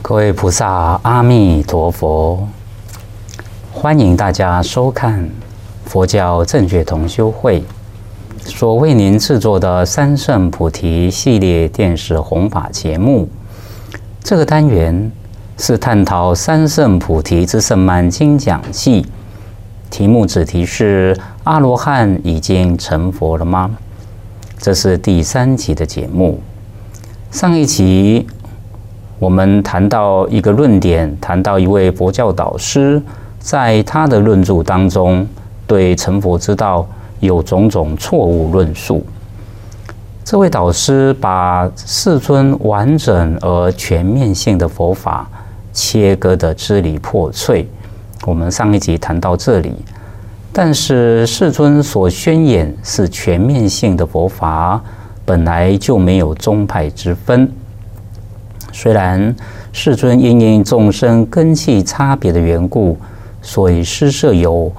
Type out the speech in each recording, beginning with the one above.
各位菩萨，阿弥陀佛！欢迎大家收看佛教正觉同修会所为您制作的三圣菩提系列电视弘法节目。这个单元是探讨三圣菩提之圣曼经讲记，题目主题是阿罗汉已经成佛了吗？这是第3集的节目。上一集我们谈到一个论点，谈到一位佛教导师在他的论著当中对成佛之道有种种错误论述。这位导师把世尊完整而全面性的佛法切割得支离破碎。我们上一集谈到这里，但是世尊所宣言是全面性的佛法，本来就没有宗派之分。虽然世尊因应众生根器差别的缘故，所以施设有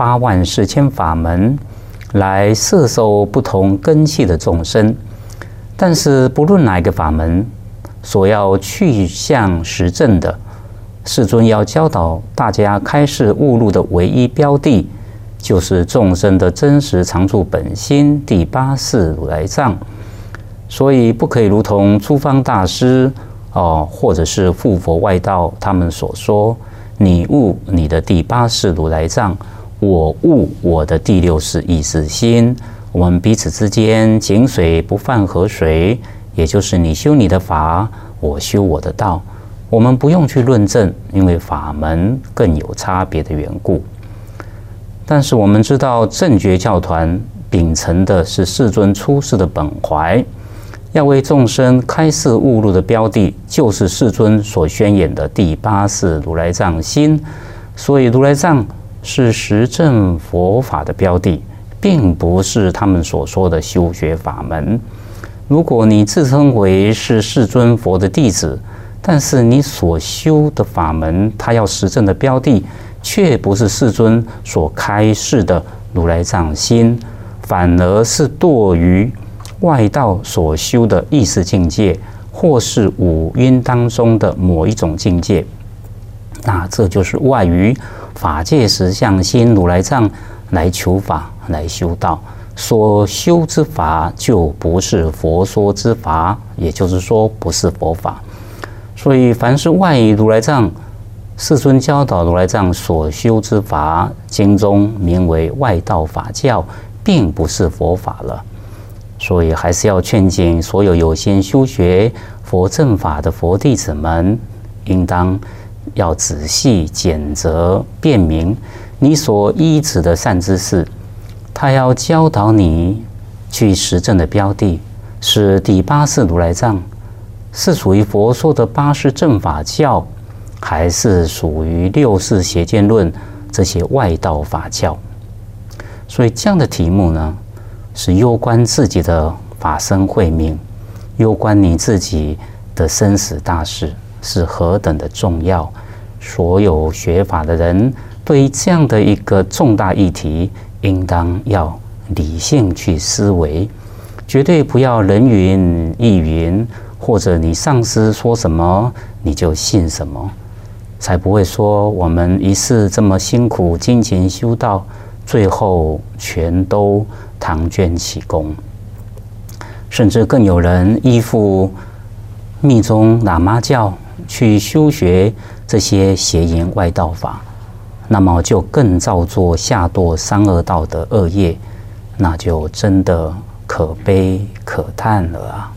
84000法门来摄受不同根器的众生，但是不论哪一个法门所要去向实证的，世尊要教导大家开示悟入的唯一标的，就是众生的真实常住本心第8识如来藏。所以不可以如同诸方大师或者是附佛外道他们所说，你悟你的第8识如来藏，我悟我的第6识意识心，我们彼此之间井水不犯河水，也就是你修你的法，我修我的道，我们不用去论证，因为法门更有差别的缘故。但是我们知道正觉教团秉承的是世尊出世的本怀，要为众生开示悟入的标的，就是世尊所宣演的第8识如来藏心。所以如来藏是实证佛法的标的，并不是他们所说的修学法门。如果你自称为是世尊佛的弟子，但是你所修的法门，他要实证的标的却不是世尊所开示的如来藏心，反而是堕于外道所修的意识境界，或是五蕴当中的某一种境界，那这就是外于法界实相心如来藏来求法来修道，所修之法就不是佛说之法，也就是说不是佛法。所以凡是外于如来藏，世尊教导如来藏所修之法，经中名为外道法教，并不是佛法了。所以还是要劝进所有有心修学佛正法的佛弟子们，应当要仔细检责辨明你所依止的善知识，他要教导你去实证的标的是第8识如来藏，是属于佛说的8识正法教，还是属于6识邪见论这些外道法教。所以这样的题目呢，是攸关自己的法身慧命，攸关你自己的生死大事，是何等的重要。所有学法的人对于这样的一个重大议题，应当要理性去思维，绝对不要人云亦云，或者你上师说什么你就信什么，才不会说我们一世这么辛苦精勤修道，最后全都唐捐其功。甚至更有人依附密宗喇嘛教去修学这些邪淫外道法，那么就更造作下堕三恶道的恶业，那就真的可悲可叹了啊！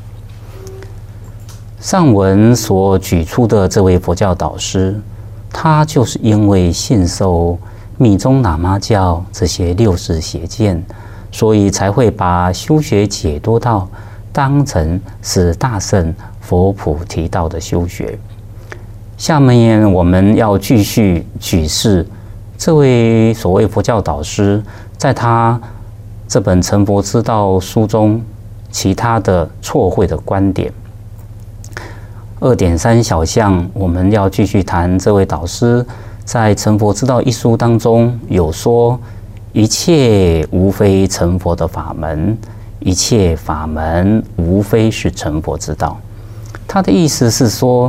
上文所举出的这位佛教导师，他就是因为信受密宗喇嘛教这些6识邪见，所以才会把修学解脱道当成是大乘佛菩提道的修学。下面我们要继续举示这位所谓佛教导师在他这本《成佛之道》书中其他的错会的观点。2.3小项，我们要继续谈这位导师在《成佛之道》一书当中有说，一切无非成佛的法门，一切法门无非是成佛之道。他的意思是说，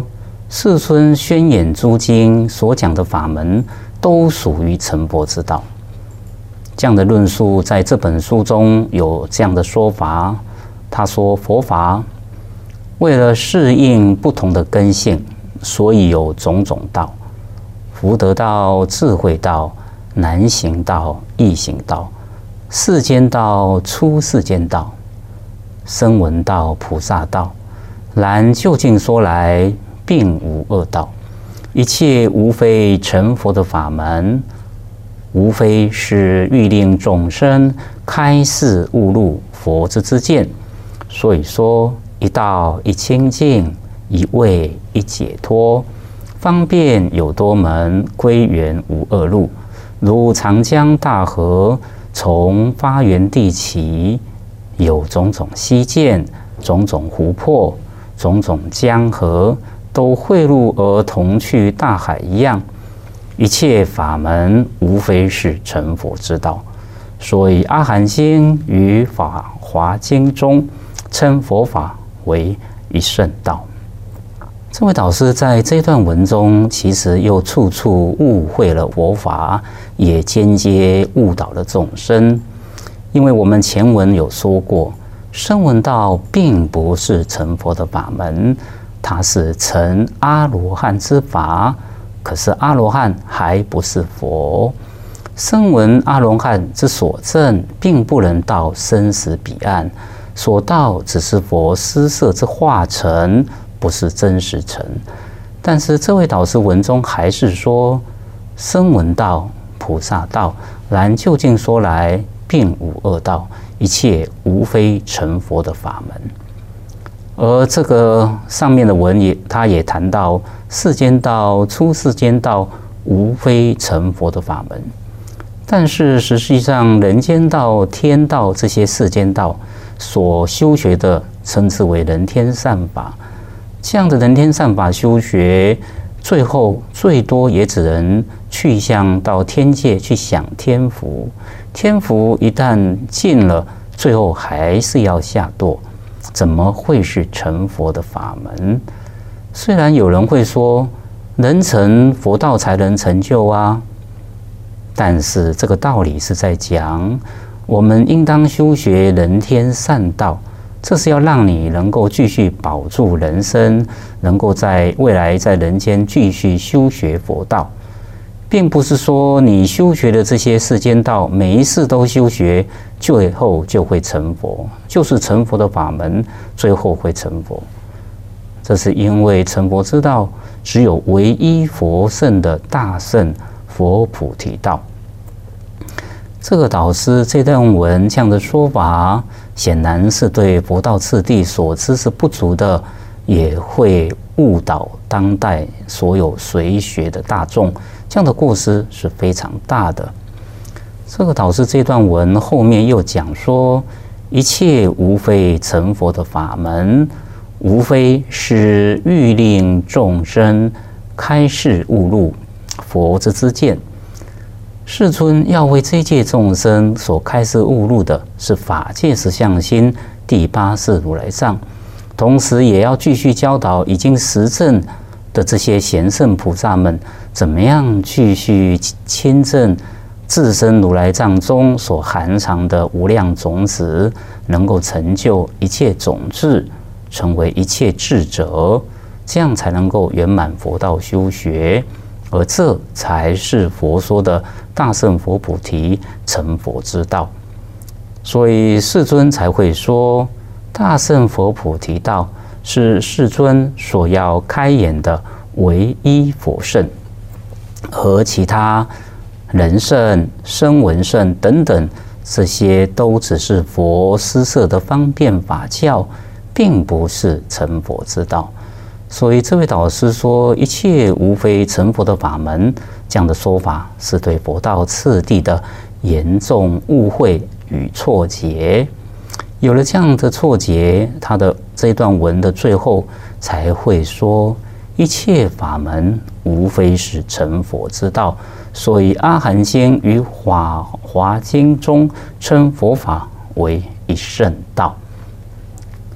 世尊宣演诸经所讲的法门，都属于成佛之道。这样的论述在这本书中有这样的说法。他说，佛法为了适应不同的根性，所以有种种道：福德道、智慧道、难行道、易行道、世间道、出世间道、声闻道、菩萨道。然究竟说来，并无二道，一切无非成佛的法门，无非是欲令众生开示悟入佛之见。所以说，一道一清净，一位一解脱，方便有多门，归元无二路。如长江大河，从发源地起，有种种溪涧，种种湖泊，种种江河，都汇入而同去大海一样。一切法门无非是成佛之道，所以阿含经与法华经中称佛法为一圣道。这位导师在这段文中，其实又处处误会了佛法，也间接误导了众生。因为我们前文有说过，声闻道并不是成佛的法门，它是成阿罗汉之法。可是阿罗汉还不是佛，声闻阿罗汉之所证，并不能到生死彼岸，所到只是佛施设之化成，不是真实成。但是这位导师文中还是说，声闻道、菩萨道，然究竟说来，并无二道，一切无非成佛的法门。而这个上面的文他也谈到世间道、出世间道无非成佛的法门，但是实际上人间道、天道这些世间道所修学的，称之为人天善法。这样的人天善法修学，最后最多也只能去向到天界去享天福，天福一旦尽了，最后还是要下堕。怎么会是成佛的法门？虽然有人会说，人成佛道才能成就啊，但是这个道理是在讲，我们应当修学人天善道，这是要让你能够继续保住人生，能够在未来在人间继续修学佛道，并不是说你修学的这些世间道，每一世都修学，最后就会成佛，就是成佛的法门，最后会成佛。这是因为成佛之道，只有唯一佛圣的大圣佛菩提道。这个导师这段文这样的说法，显然是对佛道次第所知是不足的，也会误导当代所有随学的大众。这样的过失是非常大的。这个导师这段文后面又讲说，一切无非成佛的法门，无非是欲令众生开示悟入佛之见。世尊要为这界众生所开示悟入的是法界实相心第八世如来藏，同时也要继续教导已经实证的这些贤圣菩萨们，怎么样继续亲证自身如来藏中所含藏的无量种子，能够成就一切种智，成为一切智者，这样才能够圆满佛道修学。而这才是佛说的大圣佛菩提成佛之道。所以世尊才会说，大圣佛菩提道是世尊所要开演的唯一佛圣，而其他人圣、声闻圣等等，这些都只是佛施设的方便法教，并不是成佛之道。所以这位导师说，一切无非成佛的法门，这样的说法是对佛道次第的严重误会与错解。有了这样的错解，他的这段文的最后才会说，一切法门无非是成佛之道。所以阿含经与法华经中称佛法为一圣道。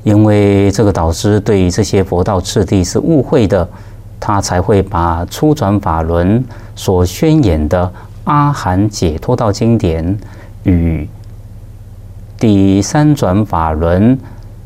因为这个导师对于这些佛道次第是误会的，他才会把初转法轮所宣言的阿含解脱道经典与第三转法轮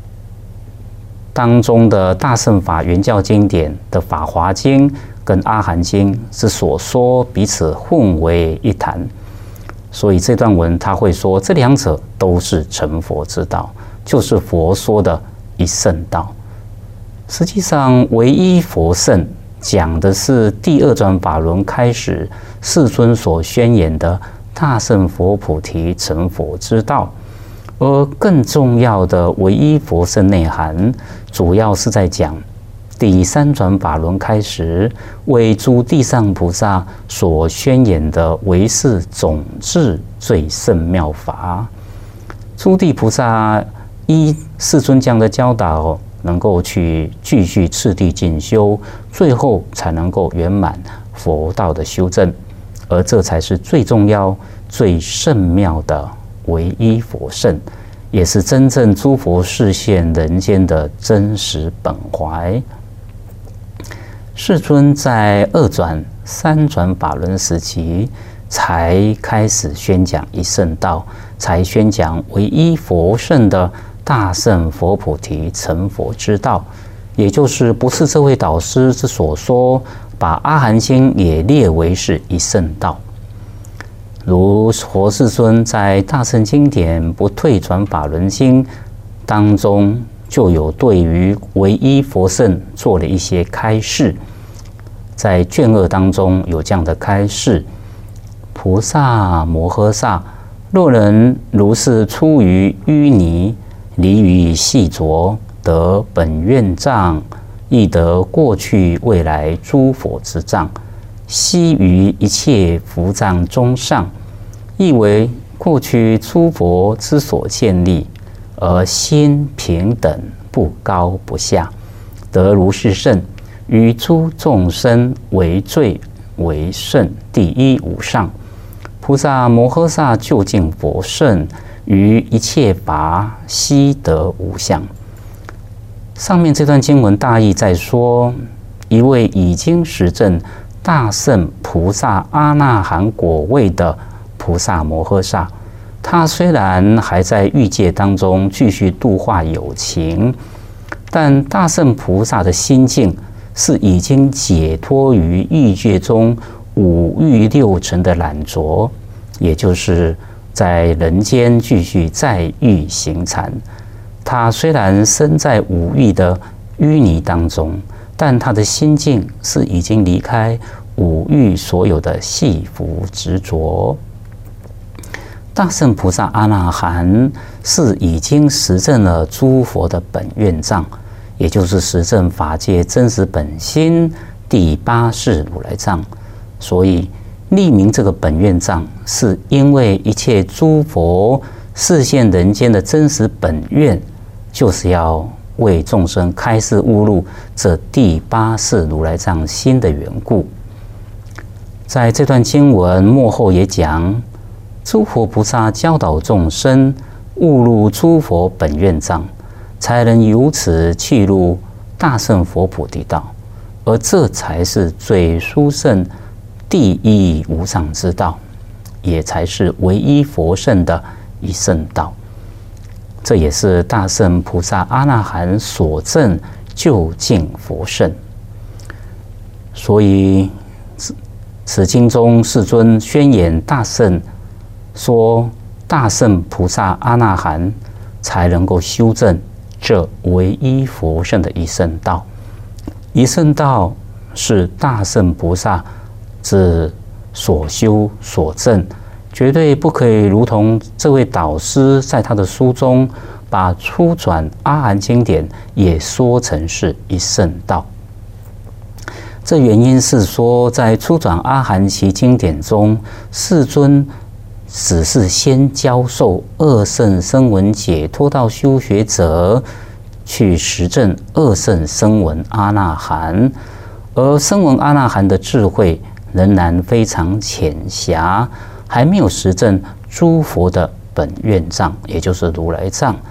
当中的大乘法原教经典的法华经跟阿含经之所说彼此混为一谈，所以这段文他会说这两者都是成佛之道，就是佛说的一乘道。实际上唯一佛乘讲的是第二转法轮开始世尊所宣言的大乘佛菩提成佛之道，而更重要的唯一佛乘内涵，主要是在讲第三转法轮开始为诸地藏菩萨所宣言的唯是种智最胜妙法。诸地菩萨依世尊这样的教导，能够去继续次第进修，最后才能够圆满佛道的修正，而这才是最重要、最胜妙的唯一佛乘，也是真正诸佛示现人间的真实本怀。世尊在二转、三转法轮时期，才开始宣讲一乘道，才宣讲唯一佛乘的大乘佛菩提成佛之道，也就是不是这位导师之所说，把阿含经也列为是一乘道。如佛世尊在大乘经典不退转法轮经当中，就有对于唯一佛乘做了一些开示。在卷2当中有这样的开示：菩萨摩诃萨，若人如是出于淤泥，离于细浊，得本愿藏，亦得过去未来诸佛之藏，悉于一切福藏中上，亦为过去诸佛之所建立，而心平等，不高不下，得如是乘，于诸众生为最为胜第一无上。菩萨摩诃萨究竟佛乘，于一切法悉得无相。上面这段经文大意在说，一位已经实证大乘菩萨阿那含果位的菩萨摩诃萨，他虽然还在欲界当中继续度化有情，但大乘菩萨的心境是已经解脱于欲界中五欲六尘的染着，也就是在人间继续在欲行禅。他虽然身在五欲的淤泥当中，但他的心境是已经离开五欲所有的系缚执着。大乘菩萨阿那含是已经实证了诸佛的本愿藏，也就是实证法界真实本心第八世如来藏。所以立名这个本愿藏，是因为一切诸佛示现人间的真实本愿，就是要为众生开示悟入这第八世如来藏心的缘故。在这段经文末后也讲，诸佛菩萨教导众生悟入诸佛本愿藏，才能由此契入大乘佛菩提道，而这才是最殊胜第一无上之道，也才是唯一佛乘的一乘道。这也是大乘菩萨阿那含所证究竟佛乘。所以此经中世尊宣言大乘，说大乘菩萨阿那含才能够修正这唯一佛乘的一乘道。一乘道是大乘菩萨之所修所证，绝对不可以如同这位导师在他的书中把初转阿含经典也说成是一乘道。这原因是说，在初转阿含其经典中，世尊只是先教授二乘声闻解脱道修学者去实证二乘声闻阿那含，而声闻阿那含的智慧仍然非常浅狭，还没有实证诸佛的本愿藏，也就是如来藏。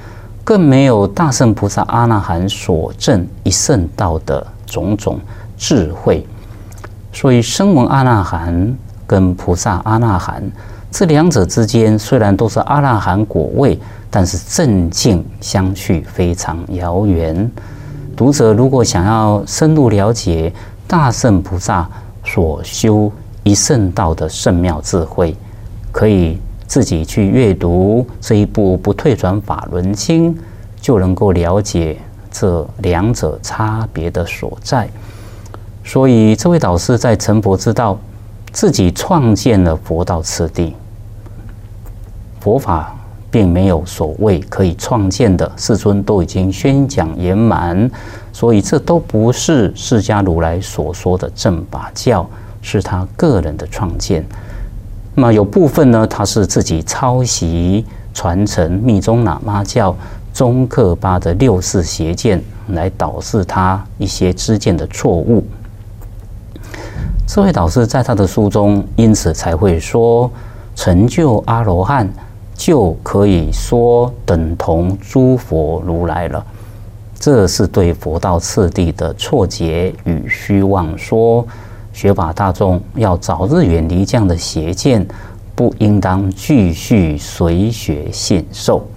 更没有大圣菩萨阿那含所证一圣道的种种智慧。所以声闻阿那含跟菩萨阿那含这两者之间，虽然都是阿那含果位，但是正境相去非常遥远。读者如果想要深入了解大圣菩萨所修一圣道的圣妙智慧，可以自己去阅读这一部《不退转法轮经》，就能够了解这两者差别的所在。所以这位导师在成佛之道，自己创建了佛道次第。佛法并没有所谓可以创建的，世尊都已经宣讲圆满，所以这都不是释迦如来所说的正法教，是他个人的创建。那么有部分呢，他是自己抄袭传承密宗喇嘛教宗喀巴的六世邪见，来导致他一些知见的错误。这位导师在他的书中，因此才会说，成就阿罗汉就可以说等同诸佛如来了。这是对佛道次第的错解与虚妄说。学法大众要早日远离这样的邪见，不应当继续随学信受。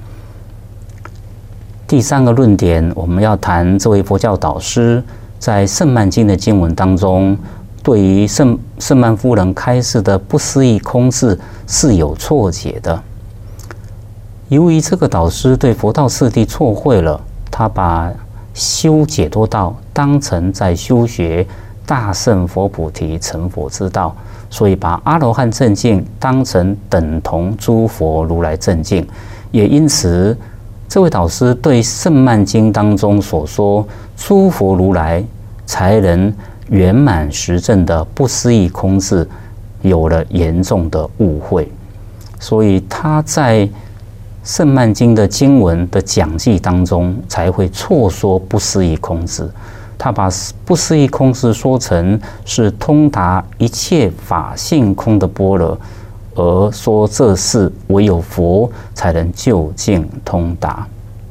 第三个论点，我们要谈这位佛教导师在《圣曼经》的经文当中，对于圣曼夫人开示的不思议空智是有错解的。由于这个导师对佛道次第错会了，他把修解脱道当成在修学大圣佛菩提成佛之道，所以把阿罗汉正境当成等同诸佛如来正境，也因此这位导师对《圣曼经》当中所说诸佛如来才能圆满实证的不思议空智有了严重的误会，所以他在《圣曼经》的经文的讲记当中才会错说不思议空智。他把不思议空智说成是通达一切法性空的般若，而说这是唯有佛才能究竟通达。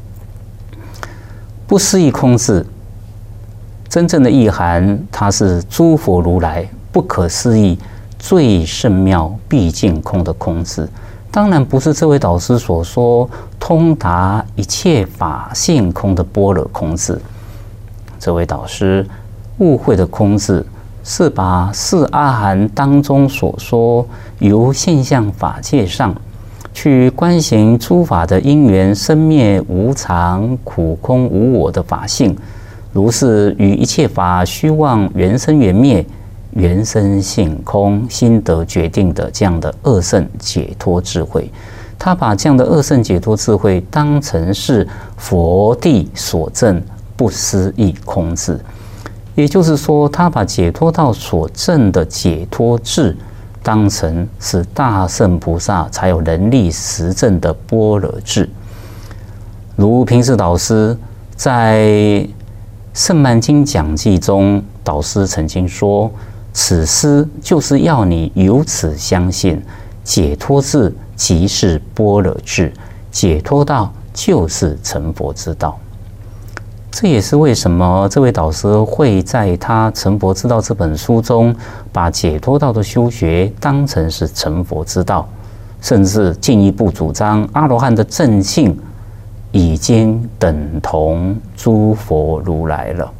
不思议空智真正的意涵，它是诸佛如来不可思议最圣妙毕竟空的空智。当然不是这位导师所说通达一切法性空的般若空智。这位导师误会的空智，是把四阿含当中所说由现象法界上去观行诸法的因缘生灭无常苦空无我的法性，如是与一切法虚妄缘生缘灭缘生性空心得决定的这样的二圣解脱智慧。他把这样的二圣解脱智慧当成是佛地所证不思议空智，也就是说，他把解脱道所证的解脱智当成是大圣菩萨才有能力实证的般若智。如平时导师在《圣曼经》讲记中，导师曾经说，此诗就是要你由此相信，解脱智即是般若智，解脱道就是成佛之道。这也是为什么这位导师会在他《成佛之道》这本书中，把解脱道的修学当成是成佛之道，甚至进一步主张阿罗汉的正性已经等同诸佛如来了。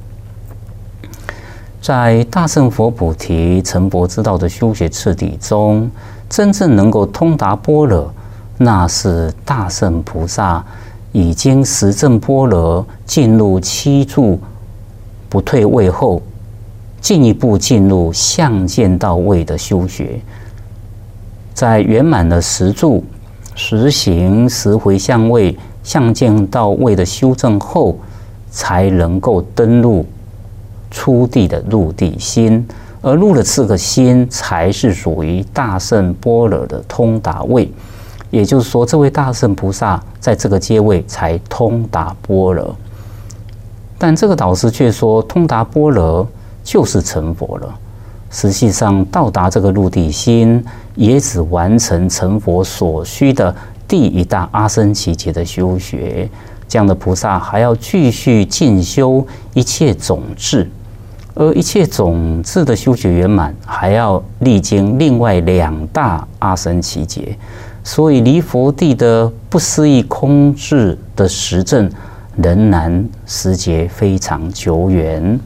在大乘佛菩提成佛之道的修学次第中，真正能够通达般若，那是大乘菩萨已经实证般若，进入七住不退位后，进一步进入相见道位的修学，在圆满了十住、十行、十回向位、相见道位的修正后，才能够登入初地的入地心，而入了这个心，才是属于大乘般若的通达位。也就是说，这位大乘菩萨在这个阶位才通达般若，但这个导师却说，通达般若就是成佛了。实际上，到达这个入地心，也只完成成佛所需的第一大阿僧祇劫的修学， 这样的菩萨还要继续进修一切种智，而一切种智的修学圆满，还要历经另外2大阿僧祇劫，所以离佛地的不思议空智的实证，仍然时节非常久远。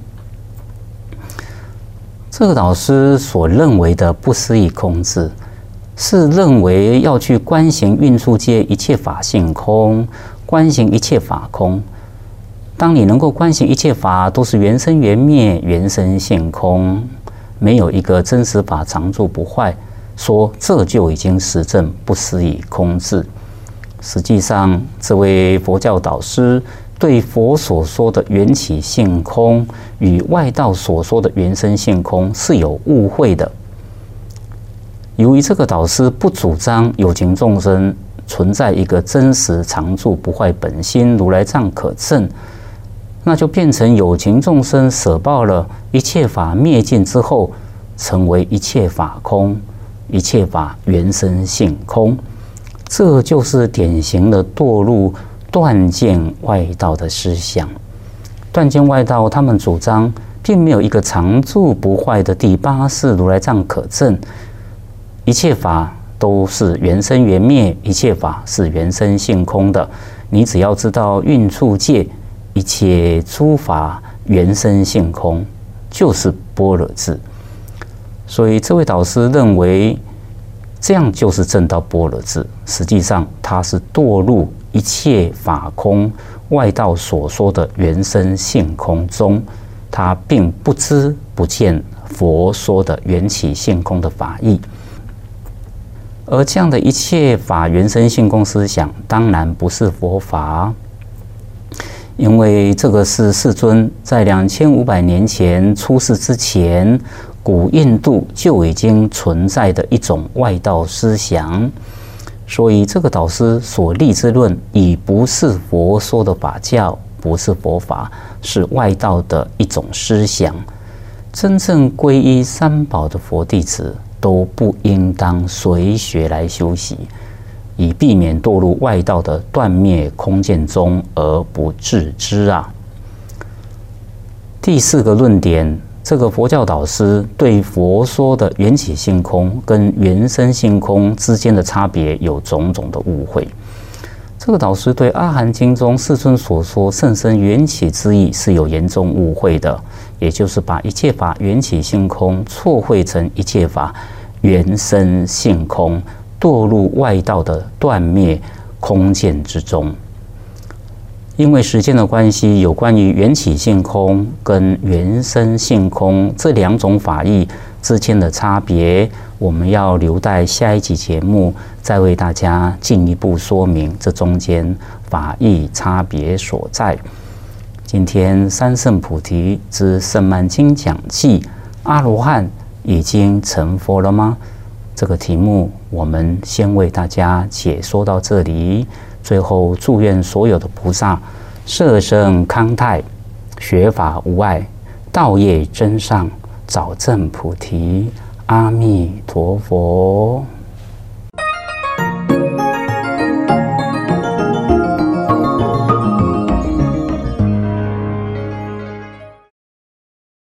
这个导师所认为的不思议空智，是认为要去观行运处界一切法性空，观行一切法空。当你能够观行一切法都是缘生缘灭，缘生性空，没有一个真实法常住不坏，说这就已经实证不思议空智。实际上，这位佛教导师对佛所说的缘起性空与外道所说的缘生性空是有误会的。由于这个导师不主张有情众生存在一个真实常住不坏本心，如来藏可证，那就变成有情众生舍报了一切法灭尽之后，成为一切法空，一切法缘生性空。这就是典型的堕入断见外道的思想。断见外道他们主张并没有一个常住不坏的第8世如来藏可证，一切法都是缘生缘灭，一切法是缘生性空的。你只要知道运处界一切诸法缘生性空，就是般若智。所以这位导师认为这样就是证到般若智，实际上他是堕入一切法空外道所说的缘生性空中，他并不知不见佛说的缘起性空的法义。而这样的一切法缘生性空思想，当然不是佛法，因为这个是世尊在2500年前出世之前，古印度就已经存在的一种外道思想。所以这个导师所立之论已不是佛说的法教，不是佛法，是外道的一种思想。真正皈依三宝的佛弟子都不应当随学来修习，以避免堕入外道的断灭空见中而不自知啊。第4个论点，这个佛教导师对佛说的缘起性空跟缘生性空之间的差别有种种的误会。这个导师对《阿含经》中世尊所说甚深缘起之意是有严重误会的，也就是把一切法缘起性空错会成一切法缘生性空，堕入外道的断灭空见之中。因为时间的关系，有关于缘起性空跟缘生性空这2种法义之间的差别，我们要留待下一集节目再为大家进一步说明这中间法义差别所在。今天三圣菩提之圣曼经讲记，阿罗汉已经成佛了吗？这个题目我们先为大家解说到这里。最后祝愿所有的菩萨色身康泰，学法无碍，道业真上，早证菩提。阿弥陀佛。